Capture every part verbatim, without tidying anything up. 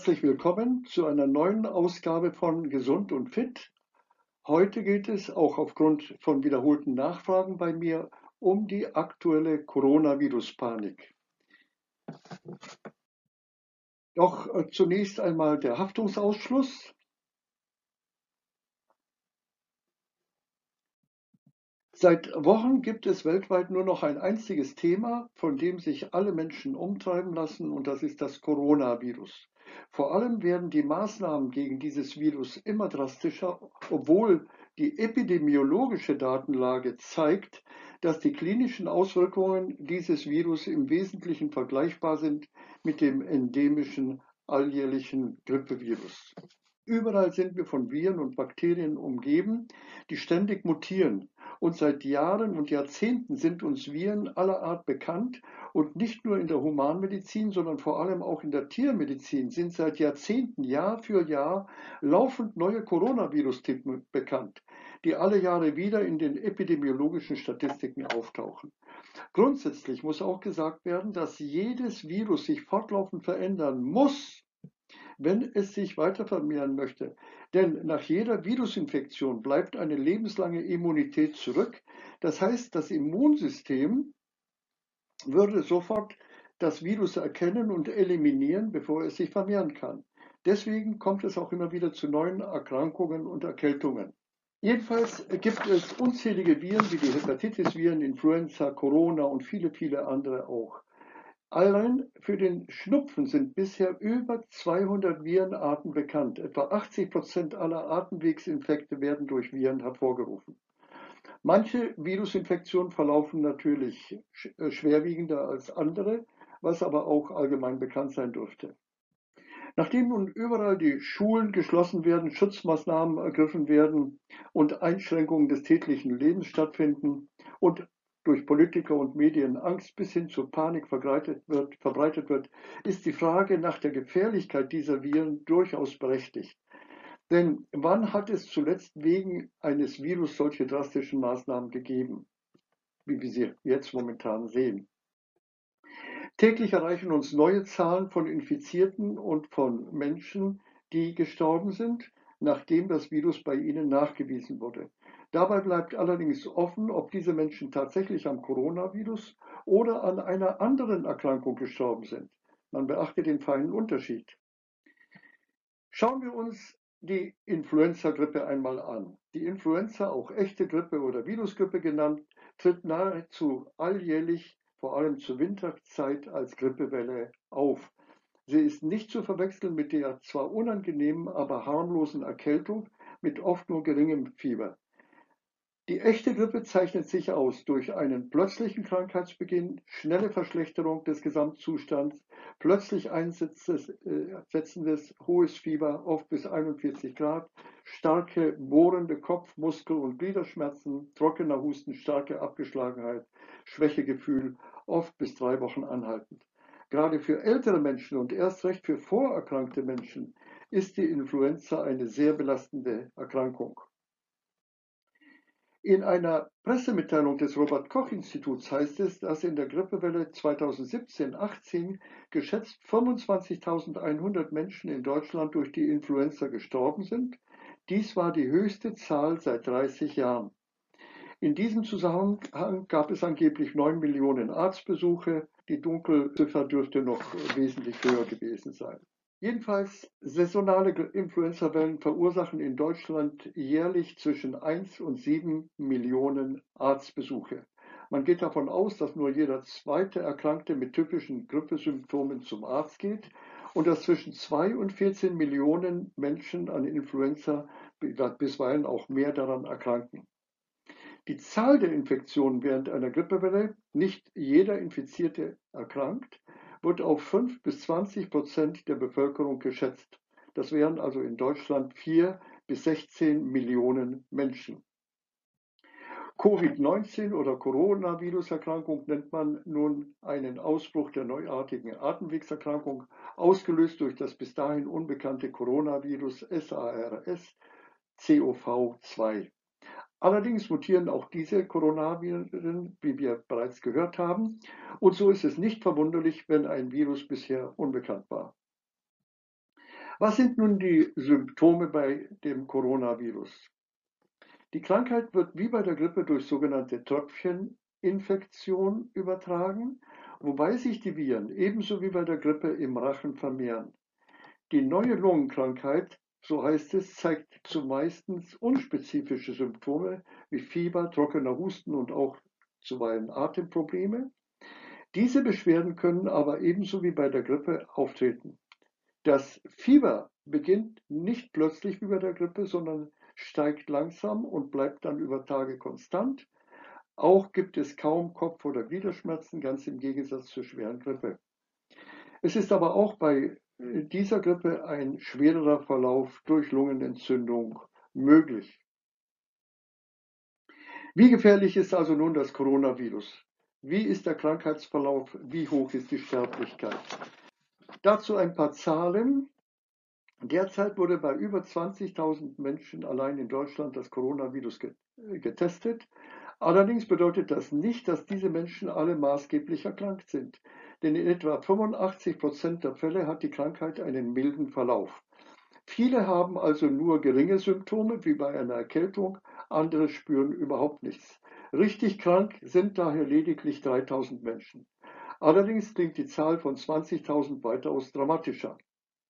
herzlich willkommen zu einer neuen Ausgabe von Gesund und Fit. Heute geht es, auch aufgrund von wiederholten Nachfragen bei mir, um die aktuelle Coronavirus-Panik. Doch äh, zunächst einmal der Haftungsausschluss. Seit Wochen gibt es weltweit nur noch ein einziges Thema, von dem sich alle Menschen umtreiben lassen, und das ist das Coronavirus. Vor allem werden die Maßnahmen gegen dieses Virus immer drastischer, obwohl die epidemiologische Datenlage zeigt, dass die klinischen Auswirkungen dieses Virus im Wesentlichen vergleichbar sind mit dem endemischen alljährlichen Grippevirus. Überall sind wir von Viren und Bakterien umgeben, die ständig mutieren. Und seit Jahren und Jahrzehnten sind uns Viren aller Art bekannt, und nicht nur in der Humanmedizin, sondern vor allem auch in der Tiermedizin sind seit Jahrzehnten, Jahr für Jahr, laufend neue Coronavirus-Typen bekannt, die alle Jahre wieder in den epidemiologischen Statistiken auftauchen. Grundsätzlich muss auch gesagt werden, dass jedes Virus sich fortlaufend verändern muss, wenn es sich weiter vermehren möchte. Denn nach jeder Virusinfektion bleibt eine lebenslange Immunität zurück. Das heißt, das Immunsystem würde sofort das Virus erkennen und eliminieren, bevor es sich vermehren kann. Deswegen kommt es auch immer wieder zu neuen Erkrankungen und Erkältungen. Jedenfalls gibt es unzählige Viren wie die Hepatitis-Viren, Influenza, Corona und viele, viele andere auch. Allein für den Schnupfen sind bisher über zweihundert Virenarten bekannt. Etwa achtzig Prozent aller Atemwegsinfekte werden durch Viren hervorgerufen. Manche Virusinfektionen verlaufen natürlich schwerwiegender als andere, was aber auch allgemein bekannt sein dürfte. Nachdem nun überall die Schulen geschlossen werden, Schutzmaßnahmen ergriffen werden und Einschränkungen des täglichen Lebens stattfinden und durch Politiker und Medien Angst bis hin zur Panik verbreitet wird, verbreitet wird, ist die Frage nach der Gefährlichkeit dieser Viren durchaus berechtigt. Denn wann hat es zuletzt wegen eines Virus solche drastischen Maßnahmen gegeben, wie wir sie jetzt momentan sehen? Täglich erreichen uns neue Zahlen von Infizierten und von Menschen, die gestorben sind, nachdem das Virus bei ihnen nachgewiesen wurde. Dabei bleibt allerdings offen, ob diese Menschen tatsächlich am Coronavirus oder an einer anderen Erkrankung gestorben sind. Man beachte den feinen Unterschied. Schauen wir uns die Influenza-Grippe einmal an. Die Influenza, auch echte Grippe oder Virusgrippe genannt, tritt nahezu alljährlich, vor allem zur Winterzeit, als Grippewelle auf. Sie ist nicht zu verwechseln mit der zwar unangenehmen, aber harmlosen Erkältung mit oft nur geringem Fieber. Die echte Grippe zeichnet sich aus durch einen plötzlichen Krankheitsbeginn, schnelle Verschlechterung des Gesamtzustands, plötzlich einsetzendes äh, hohes Fieber, oft bis einundvierzig Grad, starke bohrende Kopf-, Muskel- und Gliederschmerzen, trockener Husten, starke Abgeschlagenheit, Schwächegefühl, oft bis drei Wochen anhaltend. Gerade für ältere Menschen und erst recht für vorerkrankte Menschen ist die Influenza eine sehr belastende Erkrankung. In einer Pressemitteilung des Robert-Koch-Instituts heißt es, dass in der Grippewelle zweitausendsiebzehn achtzehn geschätzt fünfundzwanzigtausendeinhundert Menschen in Deutschland durch die Influenza gestorben sind. Dies war die höchste Zahl seit dreißig Jahren. In diesem Zusammenhang gab es angeblich neun Millionen Arztbesuche. Die Dunkelziffer dürfte noch wesentlich höher gewesen sein. Jedenfalls, saisonale Influenzawellen verursachen in Deutschland jährlich zwischen eins und sieben Millionen Arztbesuche. Man geht davon aus, dass nur jeder zweite Erkrankte mit typischen Grippesymptomen zum Arzt geht und dass zwischen zwei und vierzehn Millionen Menschen an Influenza, bisweilen auch mehr, daran erkranken. Die Zahl der Infektionen während einer Grippewelle, nicht jeder Infizierte erkrankt, wird auf fünf bis zwanzig Prozent der Bevölkerung geschätzt. Das wären also in Deutschland vier bis sechzehn Millionen Menschen. Covid neunzehn oder Coronavirus-Erkrankung nennt man nun einen Ausbruch der neuartigen Atemwegserkrankung, ausgelöst durch das bis dahin unbekannte Coronavirus SARS-C o V zwei. Allerdings mutieren auch diese Coronaviren, wie wir bereits gehört haben, und so ist es nicht verwunderlich, wenn ein Virus bisher unbekannt war. Was sind nun die Symptome bei dem Coronavirus? Die Krankheit wird wie bei der Grippe durch sogenannte Tröpfcheninfektion übertragen, wobei sich die Viren ebenso wie bei der Grippe im Rachen vermehren. Die neue Lungenkrankheit, so heißt es, zeigt zumeist unspezifische Symptome wie Fieber, trockener Husten und auch zuweilen Atemprobleme. Diese Beschwerden können aber ebenso wie bei der Grippe auftreten. Das Fieber beginnt nicht plötzlich wie bei der Grippe, sondern steigt langsam und bleibt dann über Tage konstant. Auch gibt es kaum Kopf- oder Gliederschmerzen, ganz im Gegensatz zur schweren Grippe. Es ist aber auch bei dieser Grippe ein schwererer Verlauf durch Lungenentzündung möglich. Wie gefährlich ist also nun das Coronavirus? Wie ist der Krankheitsverlauf? Wie hoch ist die Sterblichkeit? Dazu ein paar Zahlen. Derzeit wurde bei über zwanzigtausend Menschen allein in Deutschland das Coronavirus getestet. Allerdings bedeutet das nicht, dass diese Menschen alle maßgeblich erkrankt sind. Denn in etwa fünfundachtzig Prozent der Fälle hat die Krankheit einen milden Verlauf. Viele haben also nur geringe Symptome, wie bei einer Erkältung, andere spüren überhaupt nichts. Richtig krank sind daher lediglich dreitausend Menschen. Allerdings klingt die Zahl von zwanzigtausend weitaus dramatischer.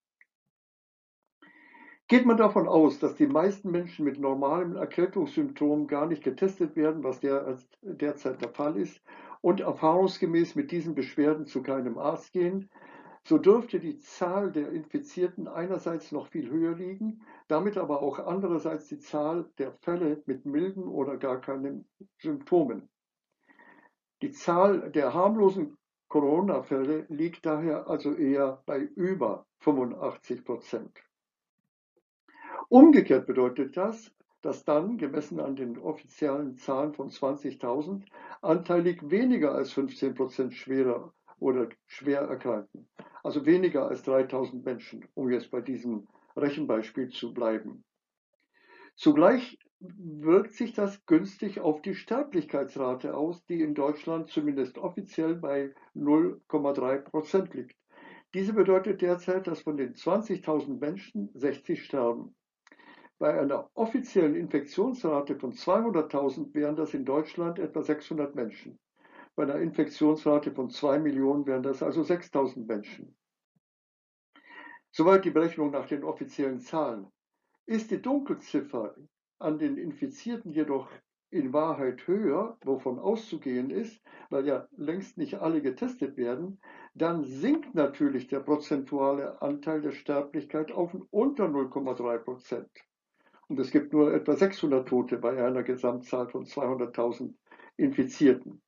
Geht man davon aus, dass die meisten Menschen mit normalen Erkältungssymptomen gar nicht getestet werden, was der, derzeit der Fall ist, und erfahrungsgemäß mit diesen Beschwerden zu keinem Arzt gehen, so dürfte die Zahl der Infizierten einerseits noch viel höher liegen, damit aber auch andererseits die Zahl der Fälle mit milden oder gar keinen Symptomen. Die Zahl der harmlosen Corona-Fälle liegt daher also eher bei über fünfundachtzig Prozent. Umgekehrt bedeutet das, dass dann, gemessen an den offiziellen Zahlen von zwanzigtausend, anteilig weniger als fünfzehn Prozent schwerer oder schwer erkranken. Also weniger als dreitausend Menschen, um jetzt bei diesem Rechenbeispiel zu bleiben. Zugleich wirkt sich das günstig auf die Sterblichkeitsrate aus, die in Deutschland zumindest offiziell bei null Komma drei Prozent liegt. Diese bedeutet derzeit, dass von den zwanzigtausend Menschen sechzig sterben. Bei einer offiziellen Infektionsrate von zweihunderttausend wären das in Deutschland etwa sechshundert Menschen. Bei einer Infektionsrate von zwei Millionen wären das also sechstausend Menschen. Soweit die Berechnung nach den offiziellen Zahlen. Ist die Dunkelziffer an den Infizierten jedoch in Wahrheit höher, wovon auszugehen ist, weil ja längst nicht alle getestet werden, dann sinkt natürlich der prozentuale Anteil der Sterblichkeit auf unter null Komma drei Prozent. Und es gibt nur etwa sechshundert Tote bei einer Gesamtzahl von zweihunderttausend Infizierten.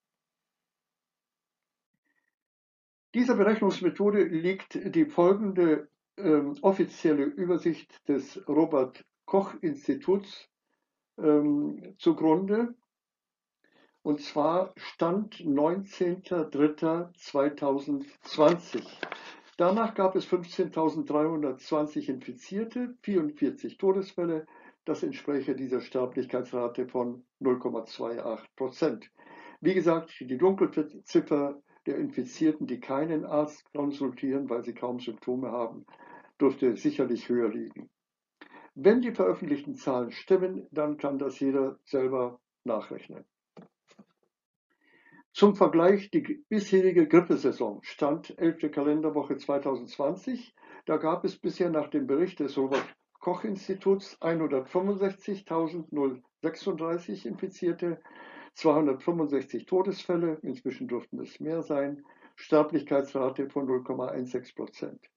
Dieser Berechnungsmethode liegt die folgende ähm, offizielle Übersicht des Robert-Koch-Instituts ähm, zugrunde. Und zwar Stand neunzehnter dritter zweitausendzwanzig. Danach gab es fünfzehntausenddreihundertzwanzig Infizierte, vierundvierzig Todesfälle. Das entspräche dieser Sterblichkeitsrate von null Komma achtundzwanzig Prozent. Wie gesagt, die Dunkelziffer der Infizierten, die keinen Arzt konsultieren, weil sie kaum Symptome haben, dürfte sicherlich höher liegen. Wenn die veröffentlichten Zahlen stimmen, dann kann das jeder selber nachrechnen. Zum Vergleich die bisherige Grippesaison, Stand elfte Kalenderwoche zweitausendzwanzig. Da gab es bisher nach dem Bericht des Robert-Koch-Instituts hundertfünfundsechzigtausendsechsunddreißig Infizierte, zweihundertfünfundsechzig Todesfälle, inzwischen dürften es mehr sein, Sterblichkeitsrate von null Komma sechzehn Prozent.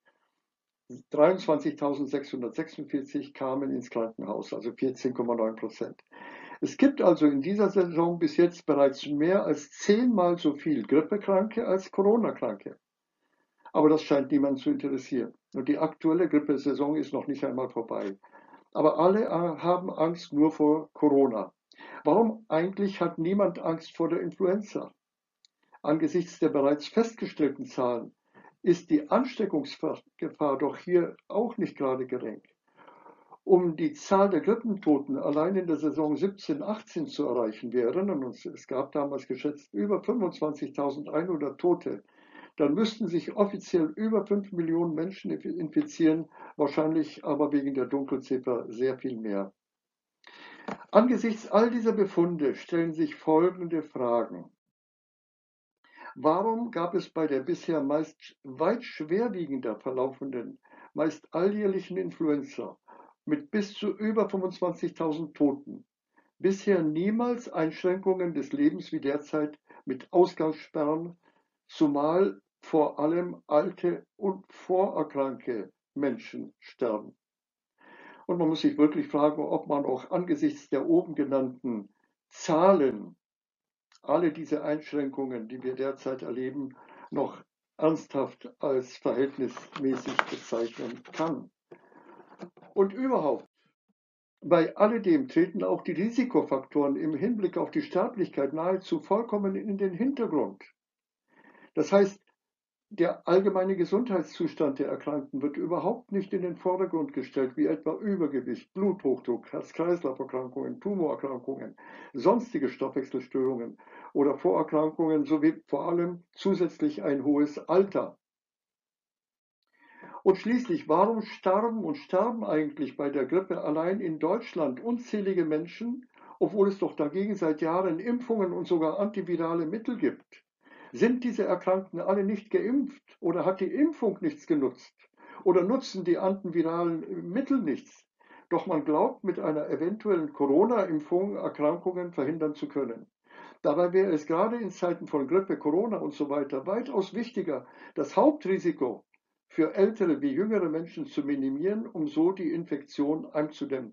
dreiundzwanzigtausendsechshundertsechsundvierzig kamen ins Krankenhaus, also vierzehn Komma neun Prozent. Es gibt also in dieser Saison bis jetzt bereits mehr als zehnmal so viel Grippekranke als Corona-Kranke. Aber das scheint niemand zu interessieren. Und die aktuelle Grippesaison ist noch nicht einmal vorbei. Aber alle haben Angst nur vor Corona. Warum eigentlich hat niemand Angst vor der Influenza? Angesichts der bereits festgestellten Zahlen ist die Ansteckungsgefahr doch hier auch nicht gerade gering. Um die Zahl der Grippentoten allein in der Saison siebzehn achtzehn zu erreichen, wir erinnern uns, es gab damals geschätzt über fünfundzwanzigtausendeinhundert Tote, dann müssten sich offiziell über fünf Millionen Menschen infizieren, wahrscheinlich aber wegen der Dunkelziffer sehr viel mehr. Angesichts all dieser Befunde stellen sich folgende Fragen. Warum gab es bei der bisher meist weit schwerwiegender verlaufenden, meist alljährlichen Influenza mit bis zu über fünfundzwanzigtausend Toten bisher niemals Einschränkungen des Lebens wie derzeit mit Ausgangssperren, zumal vor allem alte und vorerkrankte Menschen sterben? Und man muss sich wirklich fragen, ob man auch angesichts der oben genannten Zahlen alle diese Einschränkungen, die wir derzeit erleben, noch ernsthaft als verhältnismäßig bezeichnen kann. Und überhaupt, bei alledem treten auch die Risikofaktoren im Hinblick auf die Sterblichkeit nahezu vollkommen in den Hintergrund. Das heißt, der allgemeine Gesundheitszustand der Erkrankten wird überhaupt nicht in den Vordergrund gestellt, wie etwa Übergewicht, Bluthochdruck, Herz-Kreislauf-Erkrankungen, Tumorerkrankungen, sonstige Stoffwechselstörungen oder Vorerkrankungen sowie vor allem zusätzlich ein hohes Alter. Und schließlich, warum starben und sterben eigentlich bei der Grippe allein in Deutschland unzählige Menschen, obwohl es doch dagegen seit Jahren Impfungen und sogar antivirale Mittel gibt? Sind diese Erkrankten alle nicht geimpft oder hat die Impfung nichts genutzt? Oder nutzen die antiviralen Mittel nichts? Doch man glaubt, mit einer eventuellen Corona-Impfung Erkrankungen verhindern zu können. Dabei wäre es gerade in Zeiten von Grippe, Corona und so weiter weitaus wichtiger, das Hauptrisiko für ältere wie jüngere Menschen zu minimieren, um so die Infektion einzudämmen.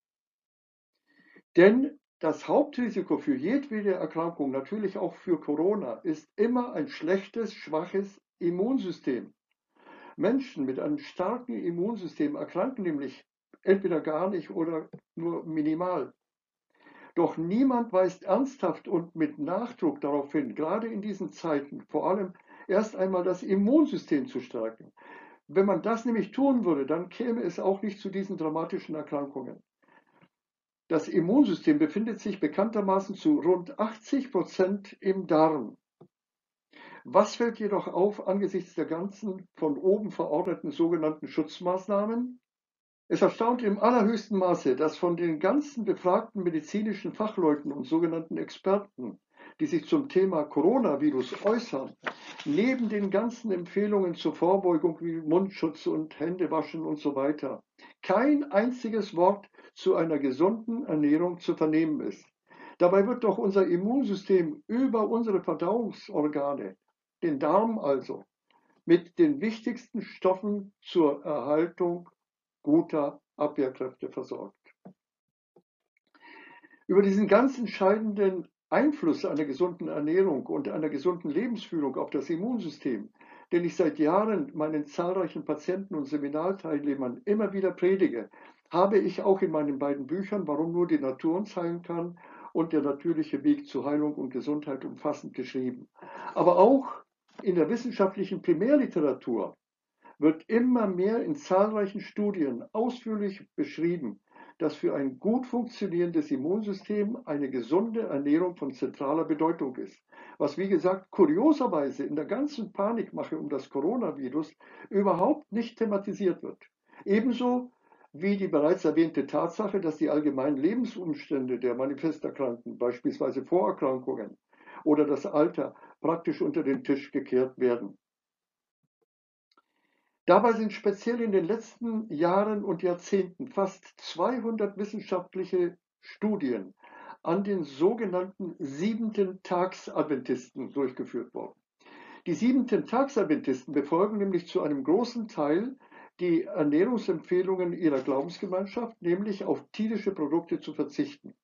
Denn das Hauptrisiko für jedwede Erkrankung, natürlich auch für Corona, ist immer ein schlechtes, schwaches Immunsystem. Menschen mit einem starken Immunsystem erkranken nämlich entweder gar nicht oder nur minimal. Doch niemand weist ernsthaft und mit Nachdruck darauf hin, gerade in diesen Zeiten vor allem erst einmal das Immunsystem zu stärken. Wenn man das nämlich tun würde, dann käme es auch nicht zu diesen dramatischen Erkrankungen. Das Immunsystem befindet sich bekanntermaßen zu rund achtzig Prozent im Darm. Was fällt jedoch auf angesichts der ganzen von oben verordneten sogenannten Schutzmaßnahmen? Es erstaunt im allerhöchsten Maße, dass von den ganzen befragten medizinischen Fachleuten und sogenannten Experten, die sich zum Thema Coronavirus äußern, neben den ganzen Empfehlungen zur Vorbeugung wie Mundschutz und Händewaschen und so weiter, kein einziges Wort zu einer gesunden Ernährung zu vernehmen ist. Dabei wird doch unser Immunsystem über unsere Verdauungsorgane, den Darm also, mit den wichtigsten Stoffen zur Erhaltung guter Abwehrkräfte versorgt. Über diesen ganz entscheidenden Einfluss einer gesunden Ernährung und einer gesunden Lebensführung auf das Immunsystem, den ich seit Jahren meinen zahlreichen Patienten und Seminarteilnehmern immer wieder predige, habe ich auch in meinen beiden Büchern Warum nur die Natur uns heilen kann und Der natürliche Weg zu Heilung und Gesundheit umfassend geschrieben. Aber auch in der wissenschaftlichen Primärliteratur wird immer mehr in zahlreichen Studien ausführlich beschrieben, dass für ein gut funktionierendes Immunsystem eine gesunde Ernährung von zentraler Bedeutung ist. Was, wie gesagt, kurioserweise in der ganzen Panikmache um das Coronavirus überhaupt nicht thematisiert wird. Ebenso wie die bereits erwähnte Tatsache, dass die allgemeinen Lebensumstände der Manifesterkrankten, beispielsweise Vorerkrankungen oder das Alter, praktisch unter den Tisch gekehrt werden. Dabei sind speziell in den letzten Jahren und Jahrzehnten fast zweihundert wissenschaftliche Studien an den sogenannten siebenten Tags-Adventisten durchgeführt worden. Die siebenten Tags-Adventisten befolgen nämlich zu einem großen Teil die Ernährungsempfehlungen ihrer Glaubensgemeinschaft, nämlich auf tierische Produkte zu verzichten.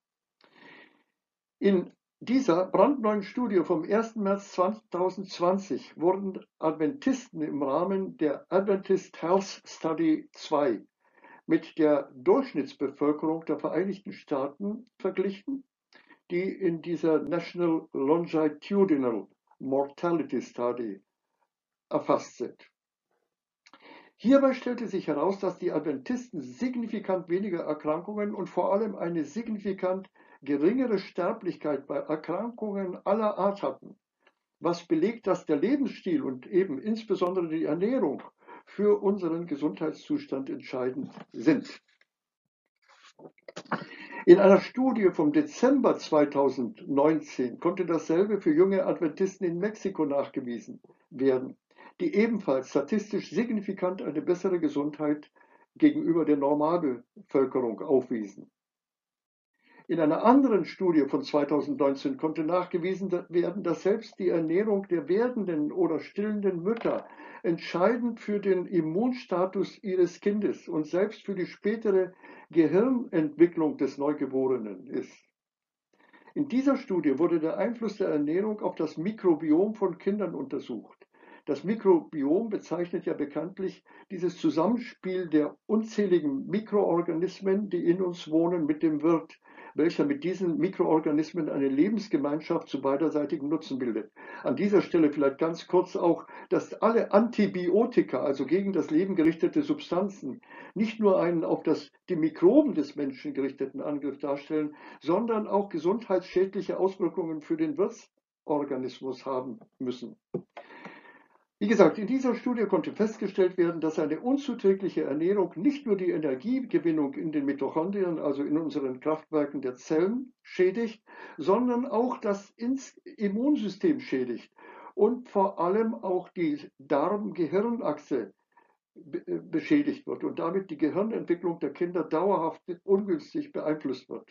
In dieser brandneuen Studie vom ersten März zweitausendzwanzig wurden Adventisten im Rahmen der Adventist Health Study zwei mit der Durchschnittsbevölkerung der Vereinigten Staaten verglichen, die in dieser National Longitudinal Mortality Study erfasst sind. Hierbei stellte sich heraus, dass die Adventisten signifikant weniger Erkrankungen und vor allem eine signifikant geringere Sterblichkeit bei Erkrankungen aller Art hatten. was belegt, dass der Lebensstil und eben insbesondere die Ernährung für unseren Gesundheitszustand entscheidend sind. In einer Studie vom Dezember zweitausendneunzehn konnte dasselbe für junge Adventisten in Mexiko nachgewiesen werden, die ebenfalls statistisch signifikant eine bessere Gesundheit gegenüber der Normalbevölkerung aufwiesen. In einer anderen Studie von zweitausendneunzehn konnte nachgewiesen werden, dass selbst die Ernährung der werdenden oder stillenden Mütter entscheidend für den Immunstatus ihres Kindes und selbst für die spätere Gehirnentwicklung des Neugeborenen ist. In dieser Studie wurde der Einfluss der Ernährung auf das Mikrobiom von Kindern untersucht. Das Mikrobiom bezeichnet ja bekanntlich dieses Zusammenspiel der unzähligen Mikroorganismen, die in uns wohnen, mit dem Wirt, welcher mit diesen Mikroorganismen eine Lebensgemeinschaft zu beiderseitigem Nutzen bildet. An dieser Stelle vielleicht ganz kurz auch, dass alle Antibiotika, also gegen das Leben gerichtete Substanzen, nicht nur einen auf das, die Mikroben des Menschen gerichteten Angriff darstellen, sondern auch gesundheitsschädliche Auswirkungen für den Wirtsorganismus haben müssen. Wie gesagt, in dieser Studie konnte festgestellt werden, dass eine unzuträgliche Ernährung nicht nur die Energiegewinnung in den Mitochondrien, also in unseren Kraftwerken der Zellen, schädigt, sondern auch das Immunsystem schädigt und vor allem auch die Darm-Gehirn-Achse beschädigt wird und damit die Gehirnentwicklung der Kinder dauerhaft ungünstig beeinflusst wird.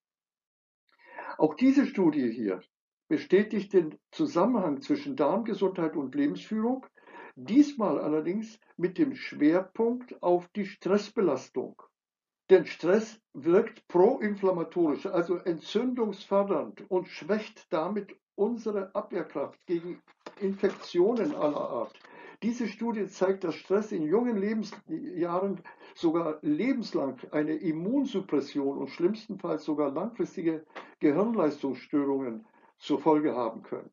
Auch diese Studie hier bestätigt den Zusammenhang zwischen Darmgesundheit und Lebensführung, diesmal allerdings mit dem Schwerpunkt auf die Stressbelastung. Denn Stress wirkt proinflammatorisch, also entzündungsfördernd und schwächt damit unsere Abwehrkraft gegen Infektionen aller Art. Diese Studie zeigt, dass Stress in jungen Lebensjahren sogar lebenslang eine Immunsuppression und schlimmstenfalls sogar langfristige Gehirnleistungsstörungen zur Folge haben können.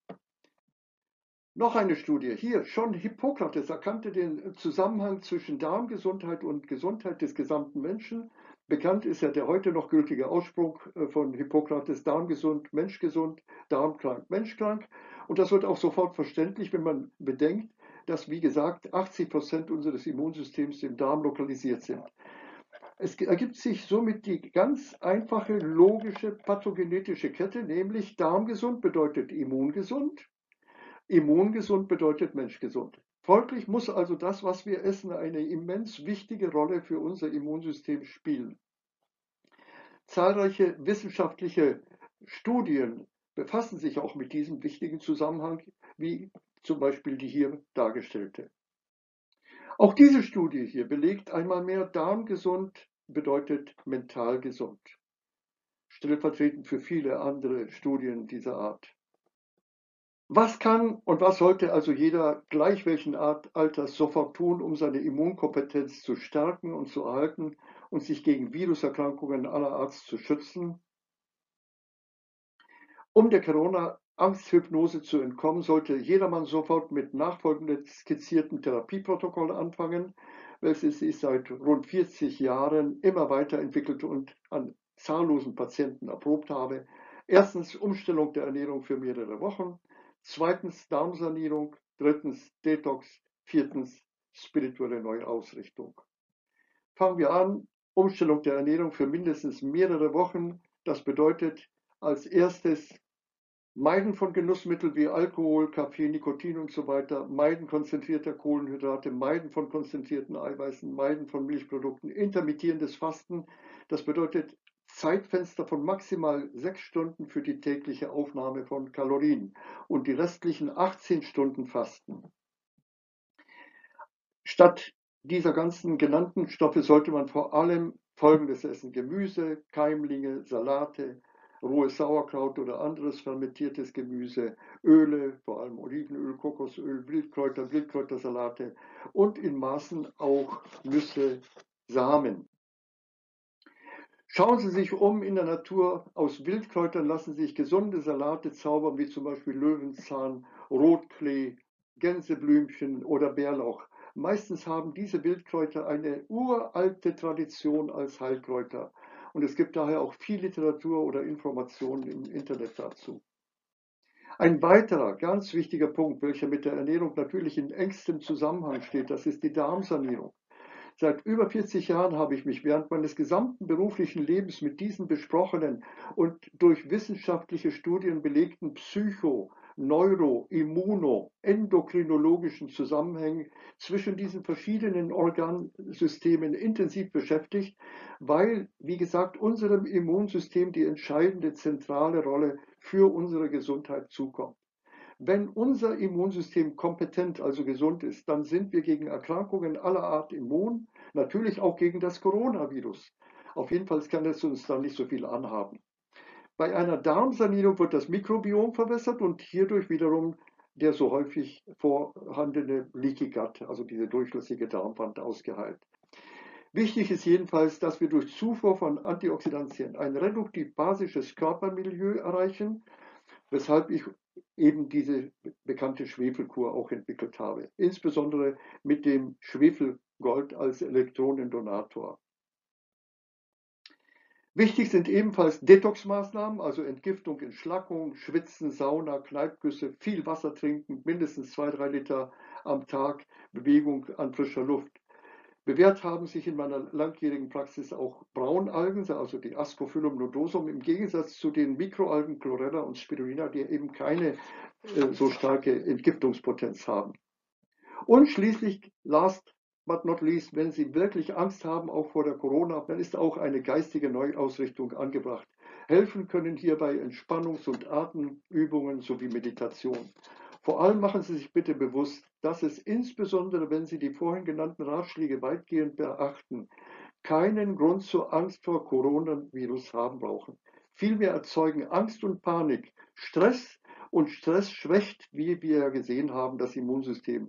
Noch eine Studie. Hier, schon Hippokrates erkannte den Zusammenhang zwischen Darmgesundheit und Gesundheit des gesamten Menschen. Bekannt ist ja der heute noch gültige Ausspruch von Hippokrates, Darmgesund, Menschgesund, Darmkrank, Menschkrank. Und das wird auch sofort verständlich, wenn man bedenkt, dass, wie gesagt, achtzig Prozent unseres Immunsystems im Darm lokalisiert sind. Es ergibt sich somit die ganz einfache, logische, pathogenetische Kette, nämlich darmgesund bedeutet immungesund, immungesund bedeutet menschgesund. Folglich muss also das, was wir essen, eine immens wichtige Rolle für unser Immunsystem spielen. Zahlreiche wissenschaftliche Studien befassen sich auch mit diesem wichtigen Zusammenhang, wie zum Beispiel die hier dargestellte. Auch diese Studie hier belegt einmal mehr, darmgesund bedeutet mental gesund. Stellvertretend für viele andere Studien dieser Art. Was kann und was sollte also jeder gleich welchen Art Alters sofort tun, um seine Immunkompetenz zu stärken und zu erhalten und sich gegen Viruserkrankungen aller Art zu schützen? Um der Corona-Angsthypnose zu entkommen, sollte jedermann sofort mit nachfolgenden skizzierten Therapieprotokoll anfangen, welches ich seit rund vierzig Jahren immer weiterentwickelt und an zahllosen Patienten erprobt habe. Erstens Umstellung der Ernährung für mehrere Wochen, zweitens Darmsanierung, drittens Detox, viertens spirituelle Neuausrichtung. Fangen wir an, Umstellung der Ernährung für mindestens mehrere Wochen. Das bedeutet als erstes Meiden von Genussmitteln wie Alkohol, Kaffee, Nikotin und so weiter, Meiden konzentrierter Kohlenhydrate, Meiden von konzentrierten Eiweißen, Meiden von Milchprodukten, intermittierendes Fasten. Das bedeutet Zeitfenster von maximal sechs Stunden für die tägliche Aufnahme von Kalorien und die restlichen achtzehn Stunden Fasten. Statt dieser ganzen genannten Stoffe sollte man vor allem Folgendes essen: Gemüse, Keimlinge, Salate, rohes Sauerkraut oder anderes fermentiertes Gemüse, Öle, vor allem Olivenöl, Kokosöl, Wildkräuter, Wildkräutersalate und in Maßen auch Nüsse, Samen. Schauen Sie sich um in der Natur. Aus Wildkräutern lassen sich gesunde Salate zaubern, wie zum Beispiel Löwenzahn, Rotklee, Gänseblümchen oder Bärlauch. Meistens haben diese Wildkräuter eine uralte Tradition als Heilkräuter. Und es gibt daher auch viel Literatur oder Informationen im Internet dazu. Ein weiterer ganz wichtiger Punkt, welcher mit der Ernährung natürlich in engstem Zusammenhang steht, das ist die Darmsanierung. Seit über vierzig Jahren habe ich mich während meines gesamten beruflichen Lebens mit diesen besprochenen und durch wissenschaftliche Studien belegten Psycho-, Neuro-, Immuno-, endokrinologischen Zusammenhängen zwischen diesen verschiedenen Organsystemen intensiv beschäftigt, weil, wie gesagt, unserem Immunsystem die entscheidende zentrale Rolle für unsere Gesundheit zukommt. Wenn unser Immunsystem kompetent, also gesund ist, dann sind wir gegen Erkrankungen aller Art immun, natürlich auch gegen das Coronavirus. Auf jeden Fall kann es uns dann nicht so viel anhaben. Bei einer Darmsanierung wird das Mikrobiom verbessert und hierdurch wiederum der so häufig vorhandene Leaky Gut, also diese durchlässige Darmwand, ausgeheilt. Wichtig ist jedenfalls, dass wir durch Zufuhr von Antioxidantien ein reduktiv basisches Körpermilieu erreichen, weshalb ich eben diese bekannte Schwefelkur auch entwickelt habe, insbesondere mit dem Schwefelgold als Elektronendonator. Wichtig sind ebenfalls Detox-Maßnahmen, also Entgiftung, Entschlackung, Schwitzen, Sauna, Kneippgüsse, viel Wasser trinken, mindestens zwei, drei Liter am Tag, Bewegung an frischer Luft. Bewährt haben sich in meiner langjährigen Praxis auch Braunalgen, also die Ascophyllum nodosum, im Gegensatz zu den Mikroalgen Chlorella und Spirulina, die eben keine äh, so starke Entgiftungspotenz haben. Und schließlich, last but not least, wenn Sie wirklich Angst haben, auch vor der Corona, dann ist auch eine geistige Neuausrichtung angebracht. Helfen können hierbei Entspannungs- und Atemübungen sowie Meditation. Vor allem machen Sie sich bitte bewusst, dass es insbesondere, wenn Sie die vorhin genannten Ratschläge weitgehend beachten, keinen Grund zur Angst vor Coronavirus haben brauchen. Vielmehr erzeugen Angst und Panik Stress und Stress schwächt, wie wir ja gesehen haben, das Immunsystem.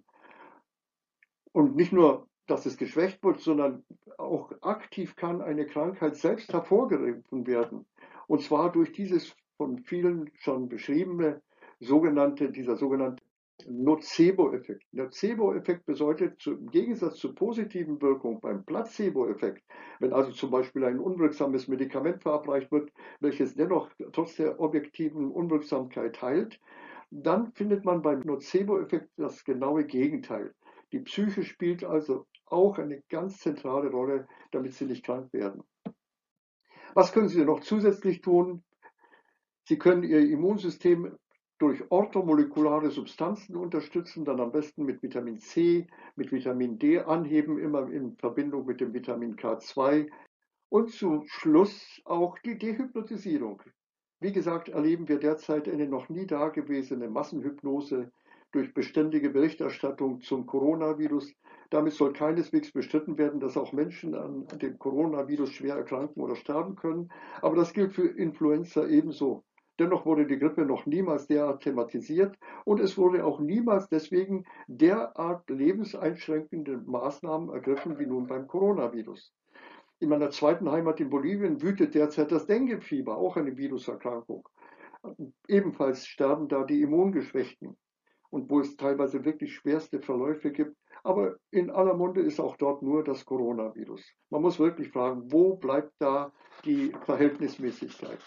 Und nicht nur, dass es geschwächt wird, sondern auch aktiv kann eine Krankheit selbst hervorgerufen werden. Und zwar durch dieses von vielen schon beschriebene sogenannte, dieser sogenannte Nocebo-Effekt. Nocebo-Effekt bedeutet im Gegensatz zur positiven Wirkung beim Placebo-Effekt, wenn also zum Beispiel ein unwirksames Medikament verabreicht wird, welches dennoch trotz der objektiven Unwirksamkeit heilt, dann findet man beim Nocebo-Effekt das genaue Gegenteil. Die Psyche spielt also auch eine ganz zentrale Rolle, damit sie nicht krank werden. Was können Sie noch zusätzlich tun? Sie können Ihr Immunsystem durch orthomolekulare Substanzen unterstützen, dann am besten mit Vitamin C, mit Vitamin D anheben, immer in Verbindung mit dem Vitamin K zwei. Und zum Schluss auch die Dehypnotisierung. Wie gesagt, erleben wir derzeit eine noch nie dagewesene Massenhypnose durch beständige Berichterstattung zum Coronavirus. Damit soll keineswegs bestritten werden, dass auch Menschen an dem Coronavirus schwer erkranken oder sterben können. Aber das gilt für Influenza ebenso. Dennoch wurde die Grippe noch niemals derart thematisiert und es wurde auch niemals deswegen derart lebenseinschränkende Maßnahmen ergriffen wie nun beim Coronavirus. In meiner zweiten Heimat in Bolivien wütet derzeit das Denguefieber, auch eine Viruserkrankung. Ebenfalls sterben da die Immungeschwächten und wo es teilweise wirklich schwerste Verläufe gibt. Aber in aller Munde ist auch dort nur das Coronavirus. Man muss wirklich fragen, wo bleibt da die Verhältnismäßigkeit?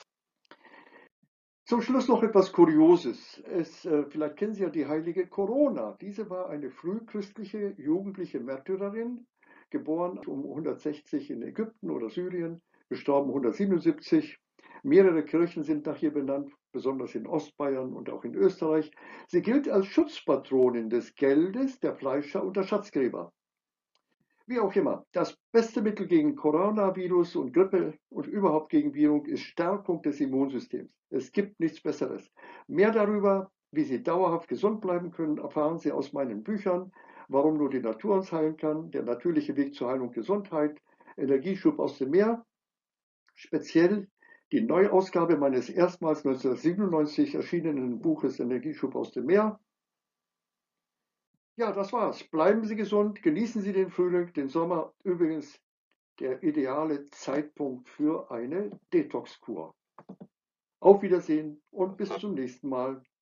Zum Schluss noch etwas Kurioses. Es, äh, vielleicht kennen Sie ja die heilige Corona. Diese war eine frühchristliche jugendliche Märtyrerin, geboren um hundertsechzig in Ägypten oder Syrien, gestorben hundertsiebenundsiebzig. Mehrere Kirchen sind nach ihr benannt, besonders in Ostbayern und auch in Österreich. Sie gilt als Schutzpatronin des Geldes, der Fleischer und der Schatzgräber. Wie auch immer, das beste Mittel gegen Coronavirus und Grippe und überhaupt gegen Viren ist Stärkung des Immunsystems. Es gibt nichts Besseres. Mehr darüber, wie Sie dauerhaft gesund bleiben können, erfahren Sie aus meinen Büchern, Warum nur die Natur uns heilen kann, der natürliche Weg zur Heilung und Gesundheit, Energieschub aus dem Meer, speziell die Neuausgabe meines erstmals neunzehnhundertsiebenundneunzig erschienenen Buches Energieschub aus dem Meer. Ja, das war's. Bleiben Sie gesund, genießen Sie den Frühling, den Sommer. Übrigens der ideale Zeitpunkt für eine Detox-Kur. Auf Wiedersehen und bis zum nächsten Mal.